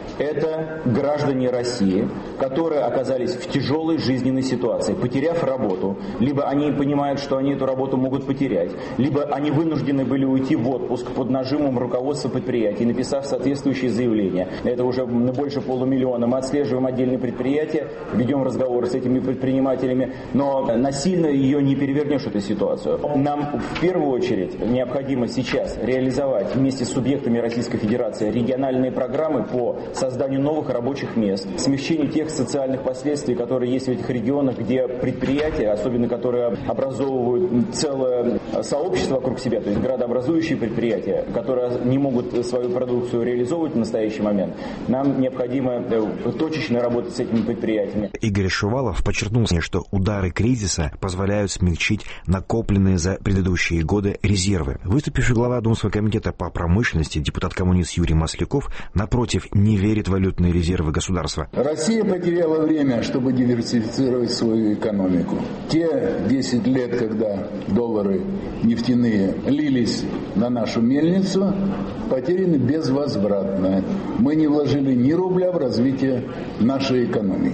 Это граждане России, которые оказались в тяжелой жизненной ситуации, потеряв работу. Либо они понимают, что они эту работу могут потерять, либо они вынуждены были уйти в отпуск под нажимом руководства предприятий, написав соответствующие заявления. Это уже больше 500 000. Мы отслеживаем отдельные предприятия, ведем разговоры с этими предпринимателями, но насильно ее не перевернешь, эту ситуацию. Нам в первую очередь необходимо сейчас реализовать вместе с субъектами Российской Федерации региональные программы по созданию новых рабочих мест, смягчению тех социальных последствий, которые есть в этих регионах, где предприятия, особенно которые образовывают целое сообщество вокруг себя, то есть градообразующие предприятия, которые не могут свою продукцию реализовывать в настоящий момент, нам необходимо точечно работать с этими предприятиями. Игорь Шувалов подчеркнул, что удары кризиса позволяют смягчить накопленные за предыдущие годы резервы. Выступивший глава Думского комитета по промышленности депутат-коммунист Юрий Масляков, напротив, не верит в валютные резервы государства. Россия потеряла время, чтобы диверсифицировать свою экономику. Те 10 лет, когда доллары нефтяные лились на нашу мельницу, потеряны безвозвратно. Мы не вложили ни рубля в развитие нашей экономики.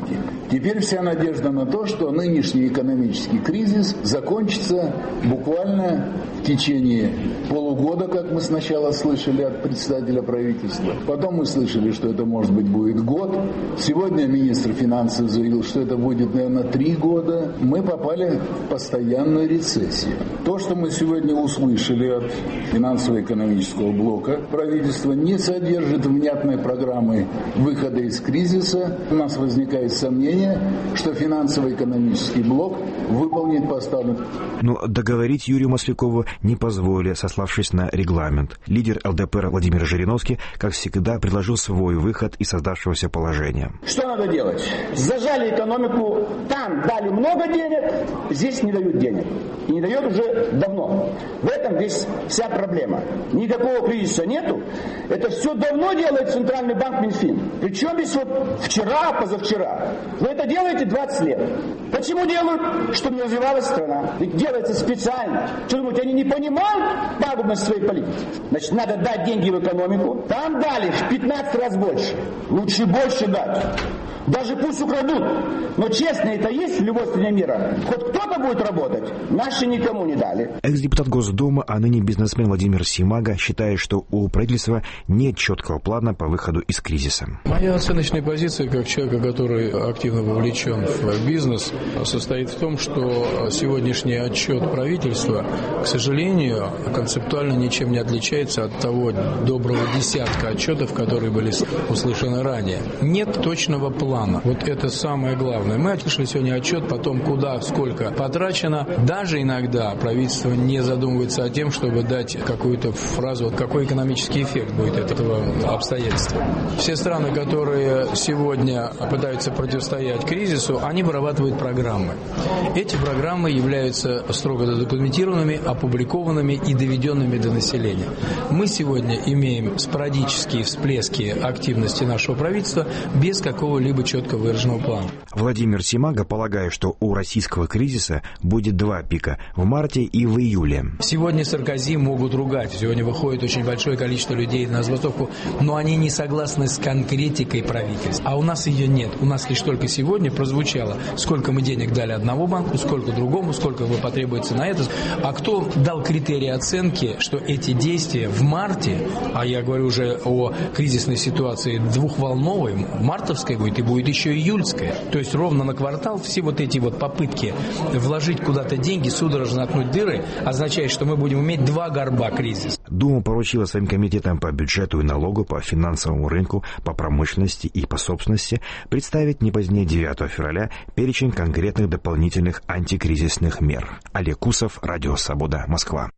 Теперь вся надежда на то, что нынешний экономический кризис закончится буквально в течение полугода, как мы сначала слышали от председателя правительства. Потом мы слышали, что это, может быть, будет год. Сегодня министр финансов заявил, что это будет, наверное, 3 года. Мы попали в постоянную рецессию. То, что мы сегодня услышали от финансово-экономического блока правительства, не содержит внятной программы выхода из кризиса. У нас возникает сомнение, что финансово-экономический блок выполнит поставленный. Но договорить Юрию Маслякову не позволили, сославшись на регламент. Лидер ЛДПР Владимир Жириновский, как всегда, предложил свой выход из создавшегося положения. Что надо делать? Зажали экономику, там дали много денег, здесь не дают денег. И не дает уже давно. В этом вся проблема. Никакого кризиса нету. Это все давно делает Центральный банк Минфин. Причем здесь вот вчера, позавчера. Вы это делаете 20 лет. Почему делают? Чтобы не развивалась страна. Ведь делается специально. Что думаете, они не понимают пагубность своей политики? Значит, надо дать деньги в экономику. Там дали в 15 раз больше. Лучше больше дать. Даже пусть украдут. Но честно это есть в любой стране мира. Хоть кто-то будет работать. Наши никому не дали. Экс-депутат Госдумы, а ныне бизнесмен Владимир Симага считает, что у правительства нет четкого плана по выходу из кризиса. Моя оценочная позиция, как человека, который активно вовлечен в бизнес, состоит в том, что сегодняшний отчет правительства, к сожалению, концептуально ничем не отличается от того доброго десятка отчетов, которые были услышаны ранее. Нет точного плана. Вот это самое главное. Мы слышали сегодня отчет, потом куда, сколько потрачено. Даже иногда правительство не задумывается о том, чтобы дать какую-то фразу, вот какой экономический эффект будет этого обстоятельства. Все страны, которые сегодня пытаются противостоять кризису, они вырабатывают программы. Эти программы являются строго задокументированными, опубликованными и доведенными до населения. Мы сегодня имеем спорадические всплески активности нашего правительства без какого-либо четко выраженного плана. Владимир Симага полагает, что у российского кризиса будет 2 пика – в марте и в июле. Сегодня Саркози могут ругать. Сегодня выходит очень большое количество людей на забастовку, но они не согласны с конкретикой правительства. А у нас ее нет. У нас лишь только сегодня прозвучало, сколько мы денег дали одному банку, сколько другому, сколько потребуется на это. А кто дал критерии оценки, что эти действия в марте, а я говорю уже о кризисной ситуации двухволновой, мартовской будет и будет еще июльская. То есть ровно на квартал все вот эти вот попытки вложить куда-то деньги, судорожно заткнуть дыры, означает, что мы будем иметь 2 горба кризиса. Дума поручила своим комитетам по бюджету и налогу, по финансовому рынку, по промышленности и по собственности представить не позднее 9 февраля перечень конкретных дополнительных антикризисных мер. Олег Кусов, Радио Свобода, Москва.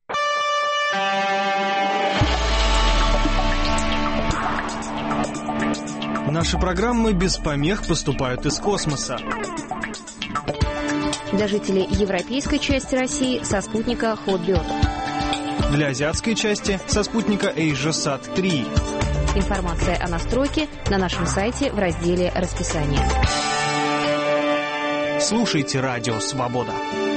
Наши программы без помех поступают из космоса. Для жителей европейской части России со спутника Hotbird. Для азиатской части со спутника AsiaSat 3. Информация о настройке на нашем сайте в разделе «Расписание». Слушайте Радио Свобода.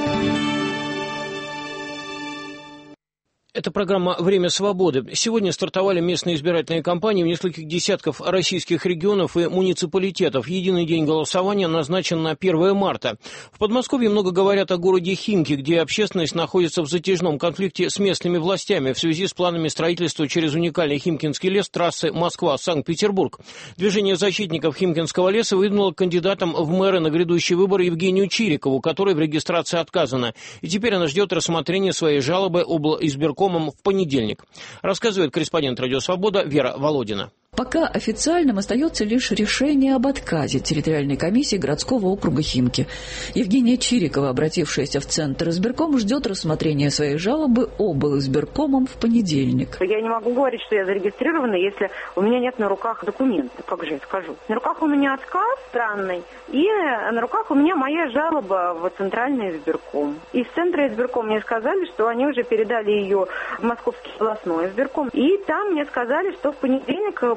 Это программа «Время свободы». Сегодня стартовали местные избирательные кампании в нескольких десятков российских регионов и муниципалитетов. Единый день голосования назначен на 1 марта. В Подмосковье много говорят о городе Химки, где общественность находится в затяжном конфликте с местными властями в связи с планами строительства через уникальный Химкинский лес трассы Москва-Санкт-Петербург. Движение защитников Химкинского леса выдвинуло кандидатом в мэры на грядущие выборы Евгению Чирикову, которой в регистрации отказано. И теперь она ждет рассмотрения своей жалобы облизбиркома в понедельник. Рассказывает корреспондент «Радио Свобода» Вера Володина. Пока официальным остается лишь решение об отказе территориальной комиссии городского округа Химки. Евгения Чирикова, обратившаяся в Центр избирком, ждет рассмотрения своей жалобы облизбиркомом в понедельник. Я не могу говорить, что я зарегистрирована, если у меня нет на руках документов. Как же я скажу? На руках у меня отказ странный, и на руках у меня моя жалоба в Центральный избирком. Из Центра избирком мне сказали, что они уже передали ее в Московский областной избирком. И там мне сказали, что в понедельник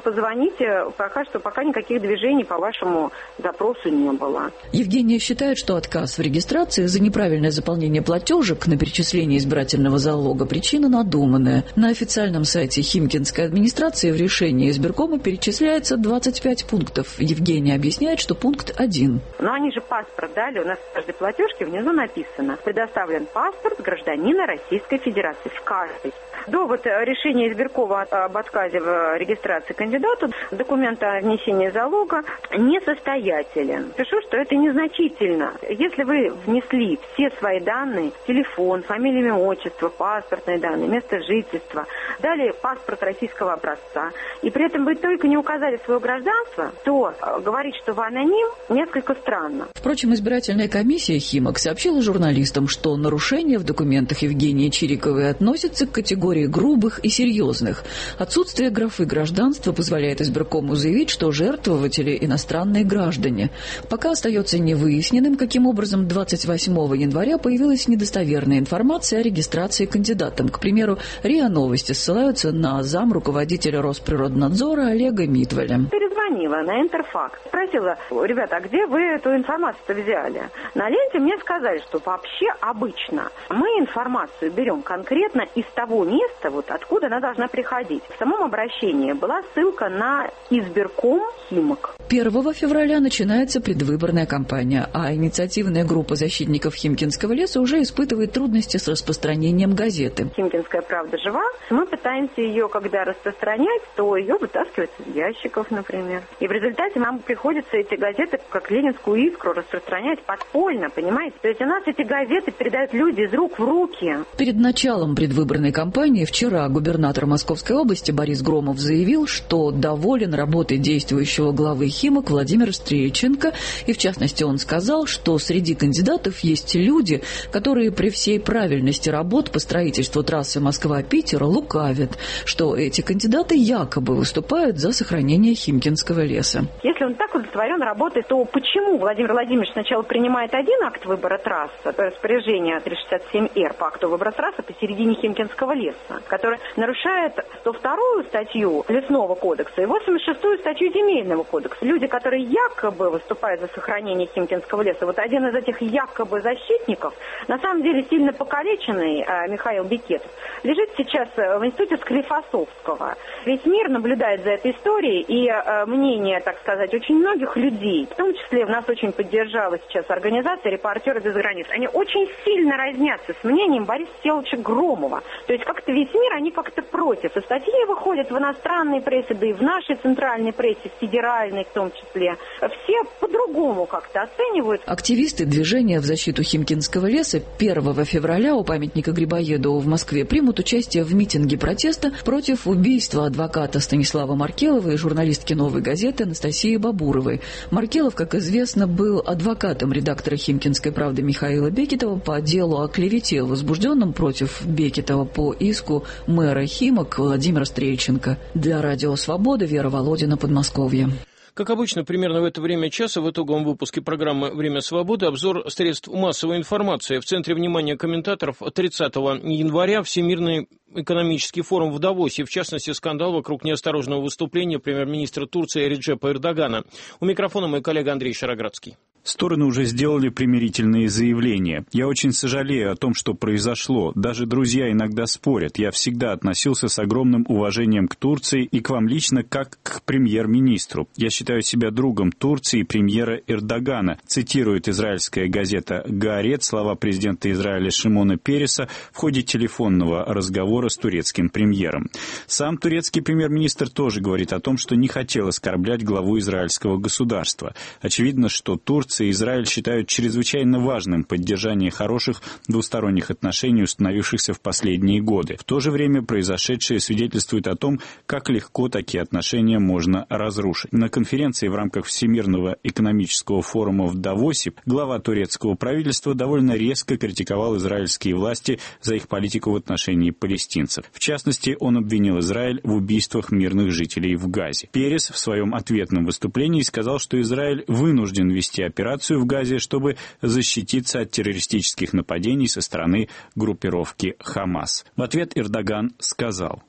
позвоните, пока никаких движений по вашему запросу не было. Евгения считает, что отказ в регистрации за неправильное заполнение платежек на перечисление избирательного залога причина надуманная. На официальном сайте Химкинской администрации в решении избиркома перечисляется 25 пунктов. Евгения объясняет, что пункт 1. Но они же паспорт дали, у нас в каждой платежке внизу написано: предоставлен паспорт гражданина Российской Федерации. В каждой. До решения избиркома об отказе в регистрации кандидату документ о внесении залога несостоятелен. Пишу, что это незначительно. Если вы внесли все свои данные, телефон, фамилия, имя, отчество, паспортные данные, место жительства, дали паспорт российского образца, и при этом вы только не указали свое гражданство, то говорить, что вы аноним, несколько странно. Впрочем, избирательная комиссия Химок сообщила журналистам, что нарушения в документах Евгении Чириковой относятся к категории грубых и серьезных. Отсутствие графы гражданства позволяет избиркому заявить, что жертвователи иностранные граждане. Пока остается невыясненным, каким образом 28 января появилась недостоверная информация о регистрации кандидатом. К примеру, РИА Новости ссылаются на замруководителя Росприроднадзора Олега Митваля. Перезвонила на Интерфакс, спросила: ребята, а где вы эту информацию-то взяли? На ленте мне сказали, что вообще обычно мы информацию берем конкретно из того места, откуда она должна приходить. В самом обращении была ссылка на избирком Химок. 1 февраля начинается предвыборная кампания, а инициативная группа защитников Химкинского леса уже испытывает трудности с распространением газеты. Химкинская правда жива. Мы пытаемся ее, когда распространять, то ее вытаскивают из ящиков, например. И в результате нам приходится эти газеты, как Ленинскую искру, распространять подпольно, понимаете? То есть у нас эти газеты передают люди из рук в руки. Перед началом предвыборной кампании вчера губернатор Московской области Борис Громов заявил, что доволен работой действующего главы Химок Владимира Стрельченко, и в частности он сказал, что среди кандидатов есть люди, которые при всей правильности работ по строительству трассы Москва-Питер лукавят, что эти кандидаты якобы выступают за сохранение Химкинского леса. Если он так удовлетворен работой, то почему Владимир Владимирович сначала принимает один акт выбора трассы, распоряжение 367-Р по акту выбора трассы посередине Химкинского леса, который нарушает 102-ю статью Лесного кодекса и 86-ю статью Земельного кодекса. Люди, которые якобы выступают за сохранение Химкинского леса, вот один из этих якобы защитников, на самом деле сильно покалеченный Михаил Бекетов, лежит сейчас в институте Склифосовского. Весь мир наблюдает за этой историей, и мнение, так сказать, очень многих людей, в том числе нас очень поддержала сейчас организация «Репортеры без границ», они очень сильно разнятся с мнением Бориса Всеволодовича Громова. То есть как-то весь мир, они как-то против. И статьи выходят в иностранной прессе, да и в нашей центральной прессе, в федеральной в том числе. Все по-другому как-то оценивают. Активисты движения в защиту Химкинского леса 1 февраля у памятника Грибоедову в Москве примут участие в митинге протеста против убийства адвоката Станислава Маркелова и журналистки «Новой газеты» Анастасии Бабуровой. Маркелов, как известно, был адвокатом редактора «Химкинской правды» Михаила Бекетова по делу о клевете, возбужденном против Бекетова по иску мэра Химок Владимира Стрельченко. Для Радио Свобода Вера Володина, Подмосковье. Как обычно, примерно в это время часа в итоговом выпуске программы «Время свободы» обзор средств массовой информации. В центре внимания комментаторов 30 января Всемирный экономический форум в Давосе, в частности, скандал вокруг неосторожного выступления премьер-министра Турции Реджепа Эрдогана. У микрофона мой коллега Андрей Шароградский. Стороны уже сделали примирительные заявления. Я очень сожалею о том, что произошло. Даже друзья иногда спорят. Я всегда относился с огромным уважением к Турции и к вам лично как к премьер-министру. Я считаю себя другом Турции и премьера Эрдогана, цитирует израильская газета «Гаарет» слова президента Израиля Шимона Переса в ходе телефонного разговора с турецким премьером. Сам турецкий премьер-министр тоже говорит о том, что не хотел оскорблять главу израильского государства. Очевидно, что Турция и Израиль считают чрезвычайно важным поддержание хороших двусторонних отношений, установившихся в последние годы. В то же время произошедшее свидетельствует о том, как легко такие отношения можно разрушить. На конференции в рамках Всемирного экономического форума в Давосе глава турецкого правительства довольно резко критиковал израильские власти за их политику в отношении палестинцев. В частности, он обвинил Израиль в убийствах мирных жителей в Газе. Перес в своем ответном выступлении сказал, что Израиль вынужден вести операцию в Газе, чтобы защититься от террористических нападений со стороны группировки Хамас. В ответ Эрдоган сказал: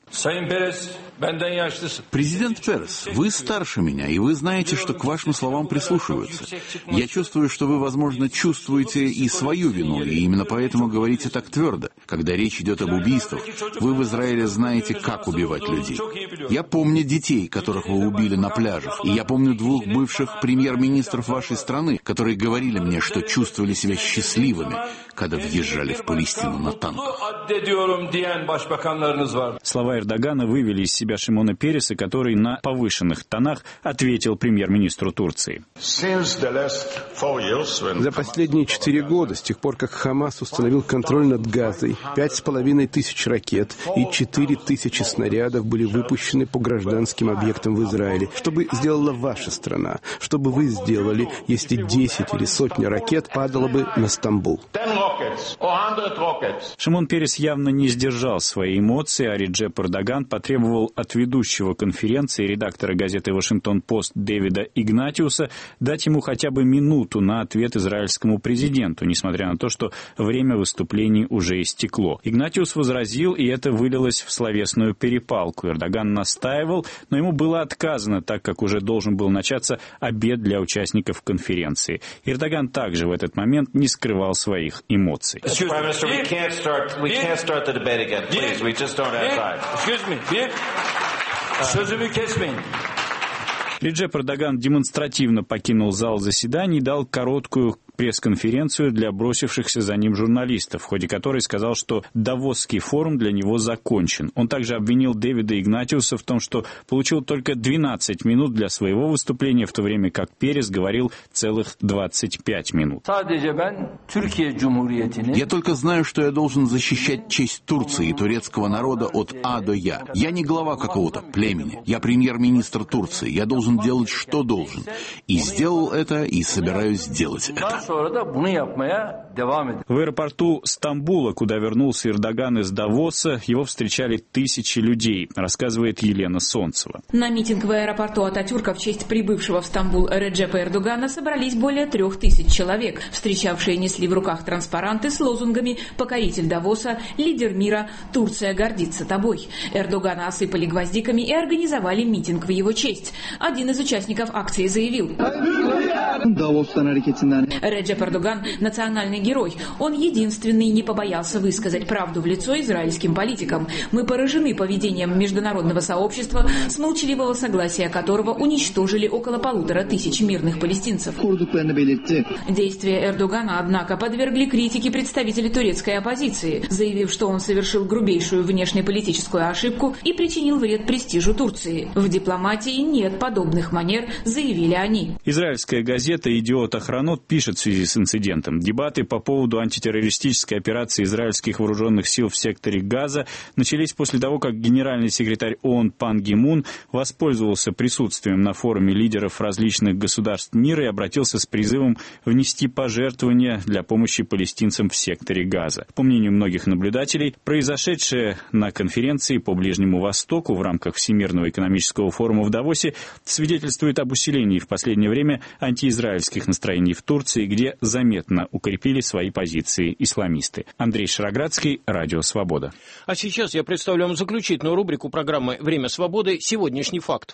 Президент Перес, вы старше меня, и вы знаете, что к вашим словам прислушиваются. Я чувствую, что вы, возможно, чувствуете и свою вину, и именно поэтому говорите так твердо. Когда речь идет об убийствах, вы в Израиле знаете, как убивать людей. Я помню детей, которых вы убили на пляжах, и я помню 2 бывших премьер-министров вашей страны, которые говорили мне, что чувствовали себя счастливыми, когда въезжали в Палестину на танках. Слова Эрдогана вывели из себя Шимона Переса, который на повышенных тонах ответил премьер-министру Турции. За последние 4 года, с тех пор, как Хамас установил контроль над Газой, 5500 ракет и 4000 снарядов были выпущены по гражданским объектам в Израиле. Что бы сделала ваша страна? Что бы вы сделали, если 10 или сотня ракет падало бы на Стамбул? Шимон Перес явно не сдержал свои эмоции, а Реджеп Эрдоган потребовал от ведущего конференции редактора газеты «Вашингтон-Пост» Дэвида Игнатиуса дать ему хотя бы минуту на ответ израильскому президенту, несмотря на то, что время выступлений уже истекло. Игнатиус возразил, и это вылилось в словесную перепалку. Эрдоган настаивал, но ему было отказано, так как уже должен был начаться обед для участников конференции. Эрдоган также в этот момент не скрывал своих эмоций. Реджеп Эрдоган демонстративно покинул зал заседаний и дал короткую пресс-конференцию для бросившихся за ним журналистов, в ходе которой сказал, что Давосский форум для него закончен. Он также обвинил Дэвида Игнатиуса в том, что получил только 12 минут для своего выступления, в то время как Перес говорил целых 25 минут. Я только знаю, что я должен защищать честь Турции и турецкого народа от А до Я. Я не глава какого-то племени. Я премьер-министр Турции. Я должен делать, что должен. И сделал это, и собираюсь делать это. В аэропорту Стамбула, куда вернулся Эрдоган из Давоса, его встречали тысячи людей, рассказывает Елена Солнцева. На митинг в аэропорту Ататюрка в честь прибывшего в Стамбул Реджепа Эрдогана собрались более 3000 человек. Встречавшие несли в руках транспаранты с лозунгами «Покоритель Давоса», «Лидер мира», «Турция гордится тобой». Эрдогана осыпали гвоздиками и организовали митинг в его честь. Один из участников акции заявил: Реджеп Эрдоган – национальный герой. Он единственный не побоялся высказать правду в лицо израильским политикам. Мы поражены поведением международного сообщества, с молчаливого согласия которого уничтожили около 1500 мирных палестинцев. Действия Эрдогана, однако, подвергли критике представители турецкой оппозиции, заявив, что он совершил грубейшую внешнеполитическую ошибку и причинил вред престижу Турции. В дипломатии нет подобных манер, заявили они. Израильская газета «Идиот Охранот» пишет в связи с инцидентом: дебаты по поводу антитеррористической операции израильских вооруженных сил в секторе Газа начались после того, как генеральный секретарь ООН Пан Ги Мун воспользовался присутствием на форуме лидеров различных государств мира и обратился с призывом внести пожертвования для помощи палестинцам в секторе Газа. По мнению многих наблюдателей, произошедшее на конференции по Ближнему Востоку в рамках Всемирного экономического форума в Давосе свидетельствует об усилении в последнее время антиизраильских настроений в Турции, где заметно укрепили свои позиции исламисты. Андрей Шароградский, Радио Свобода. А сейчас я представлю вам заключительную рубрику программы «Время свободы. Сегодняшний факт».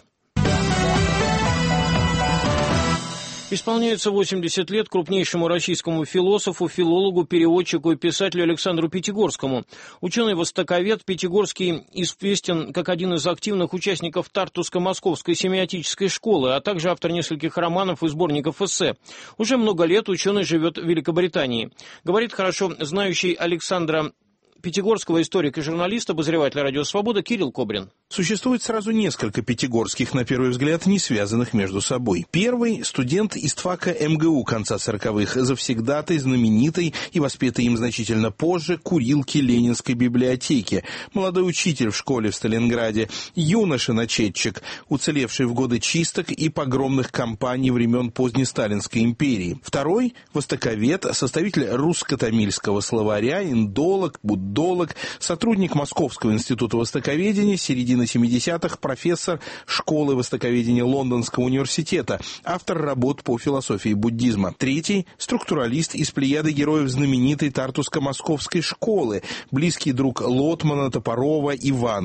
Исполняется 80 лет крупнейшему российскому философу, филологу, переводчику и писателю Александру Пятигорскому. Ученый-востоковед Пятигорский известен как один из активных участников Тартуско-Московской семиотической школы, а также автор нескольких романов и сборников эссе. Уже много лет ученый живет в Великобритании. Говорит хорошо знающий Александра Пятигорского историк и журналист, обозреватель «Радио Свобода» Кирилл Кобрин. Существует сразу несколько Пятигорских, на первый взгляд, не связанных между собой. Первый – студент истфака МГУ конца 40-х, завсегдатай знаменитой и воспетый им значительно позже курилки Ленинской библиотеки, молодой учитель в школе в Сталинграде, юноша-начетчик, уцелевший в годы чисток и погромных кампаний времен поздней Сталинской империи. Второй – востоковед, составитель русско-тамильского словаря, индолог, буддолог, сотрудник Московского института востоковедения, середины 70-х, профессор школы востоковедения Лондонского университета, автор работ по философии буддизма. Третий – структуралист из плеяды героев знаменитой Тартуско-Московской школы, близкий друг Лотмана, Топорова, Иванова.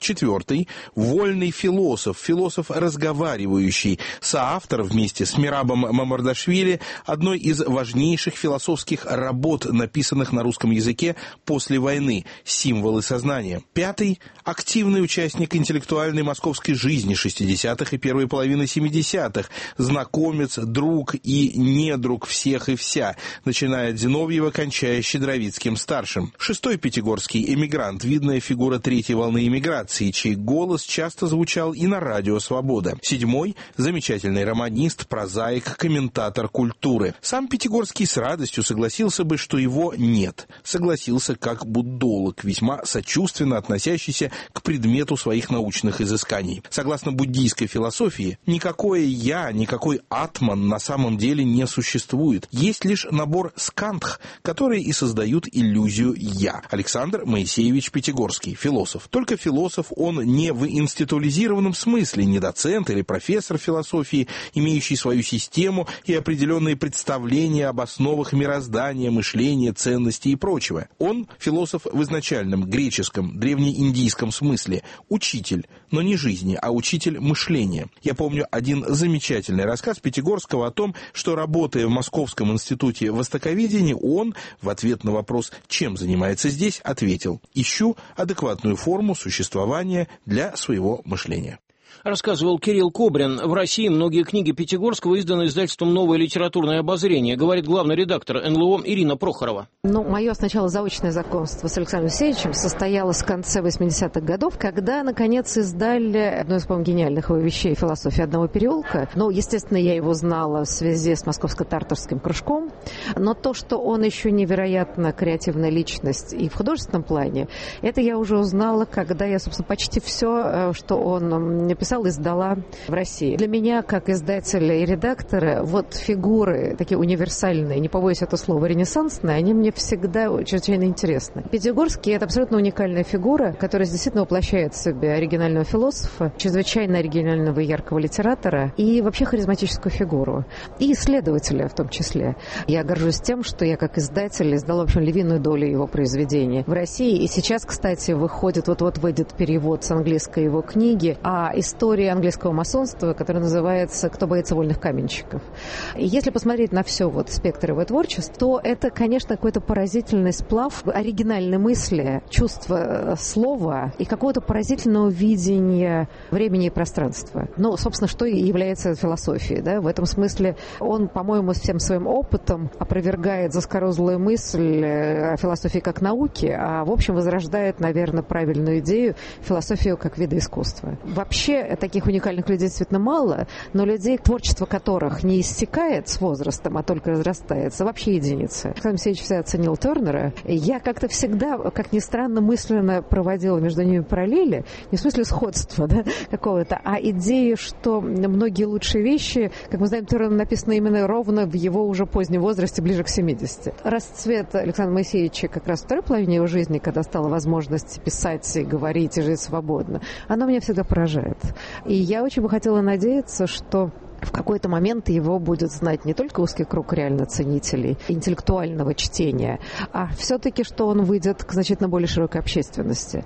4. Вольный философ, философ разговаривающий, соавтор вместе с Мирабом Мамардашвили одной из важнейших философских работ, написанных на русском языке после войны «Символы сознания». 5. Активный участник интеллектуальной московской жизни 60-х и первой половины 70-х, знакомец, друг и недруг всех и вся, начиная от Зиновьева, кончая Щедровицким-старшим. 6. Пятигорский эмигрант, видная фигура третьей волны эмиграции, чей голос часто звучал и на радио «Свобода». 7. Замечательный романист, прозаик, комментатор культуры. Сам Пятигорский с радостью согласился бы, что его нет. Согласился как буддолог, весьма сочувственно относящийся к предмету своих научных изысканий. Согласно буддийской философии, никакое «я», никакой атман на самом деле не существует. Есть лишь набор скандх, которые и создают иллюзию «я». Александр Моисеевич Пятигорский, философ. Только философ он не в институализированном смысле, не доцент или профессор философии, имеющий свою систему и определенные представления об основах мироздания, мышления, ценностей и прочего. Он философ в изначальном греческом, древнеиндийском смысле. Учитель, но не жизни, а учитель мышления. Я помню один замечательный рассказ Пятигорского о том, что, работая в Московском институте востоковедения, он, в ответ на вопрос, чем занимается здесь, ответил: «Ищу адекватную форму существования для своего мышления». Рассказывал Кирилл Кобрин. В России многие книги Пятигорского изданы издательством «Новое литературное обозрение», говорит главный редактор НЛО Ирина Прохорова. Мое сначала заочное знакомство с Александром Алексеевичем состоялось в конце 80-х годов, когда, наконец, издали одну из, по-моему, гениальных его вещей «Философия одного переулка». Естественно, я его знала в связи с Московско-Тарторским кружком, но то, что он еще невероятно креативная личность и в художественном плане, это я уже узнала, когда я, собственно, почти все, что он написал, издала в России. Для меня, как издателя и редактора, фигуры такие универсальные, не побоюсь этого слова, ренессансные, они мне всегда чрезвычайно интересны. Пятигорский — это абсолютно уникальная фигура, которая действительно воплощает в себе оригинального философа, чрезвычайно оригинального и яркого литератора и вообще харизматическую фигуру. И исследователя в том числе. Я горжусь тем, что я как издатель издала, в общем, львиную долю его произведений в России. И сейчас, кстати, выходит, выйдет перевод с английской его книги о истории английского масонства, которая называется «Кто боится вольных каменщиков». И если посмотреть на все спектр его творчества, то это, конечно, какой-то поразительный сплав оригинальной мысли, чувства слова и какого-то поразительного видения времени и пространства. Собственно, что и является философией. Да? В этом смысле он, по-моему, всем своим опытом опровергает заскорузлую мысль о философии как науке, а, в общем, возрождает, наверное, правильную идею философию как вида искусства. Вообще, таких уникальных людей действительно мало, но людей, творчество которых не иссякает с возрастом, а только разрастается, вообще единицы. Александр Алексеевич всегда оценил Тернера. Я как-то всегда, как ни странно, мысленно проводила между ними параллели, не в смысле сходства какого-то, а идею, что многие лучшие вещи, как мы знаем, Тернер написано именно ровно в его уже позднем возрасте, ближе к 70. Расцвет Александра Моисеевича как раз в второй половине его жизни, когда стала возможность писать, и говорить, и жить свободно, она меня всегда поражает. И я очень бы хотела надеяться, что в какой-то момент его будет знать не только узкий круг реально ценителей интеллектуального чтения, а все-таки, что он выйдет к значительно более широкой общественности.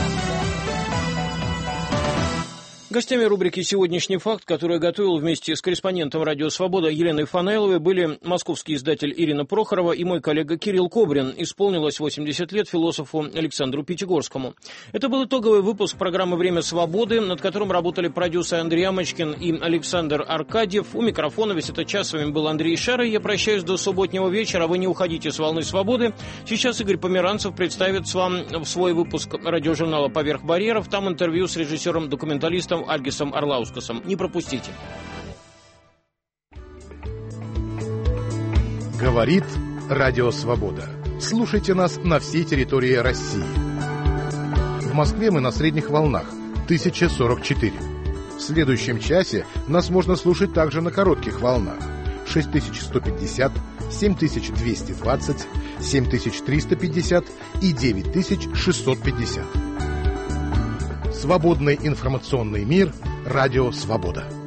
Гостями рубрики «Сегодняшний факт», которую я готовил вместе с корреспондентом «Радио Свобода» Еленой Фанайловой, были московский издатель Ирина Прохорова и мой коллега Кирилл Кобрин. Исполнилось 80 лет философу Александру Пятигорскому. Это был итоговый выпуск программы «Время свободы», над которым работали продюсеры Андрей Амочкин и Александр Аркадьев. У микрофона весь этот час с вами был Андрей Шара. Я прощаюсь до субботнего вечера. Вы не уходите с волны свободы. Сейчас Игорь Померанцев представит вам свой выпуск радиожурнала «Поверх барьеров». Там интервью с режиссером-документалистом Альгисом Арлаускасом. Не пропустите. Говорит Радио Свобода. Слушайте нас на всей территории России. В Москве мы на средних волнах 1044. В следующем часе нас можно слушать также на коротких волнах 6150, 7220, 7350 и 9650. Свободный информационный мир. Радио Свобода.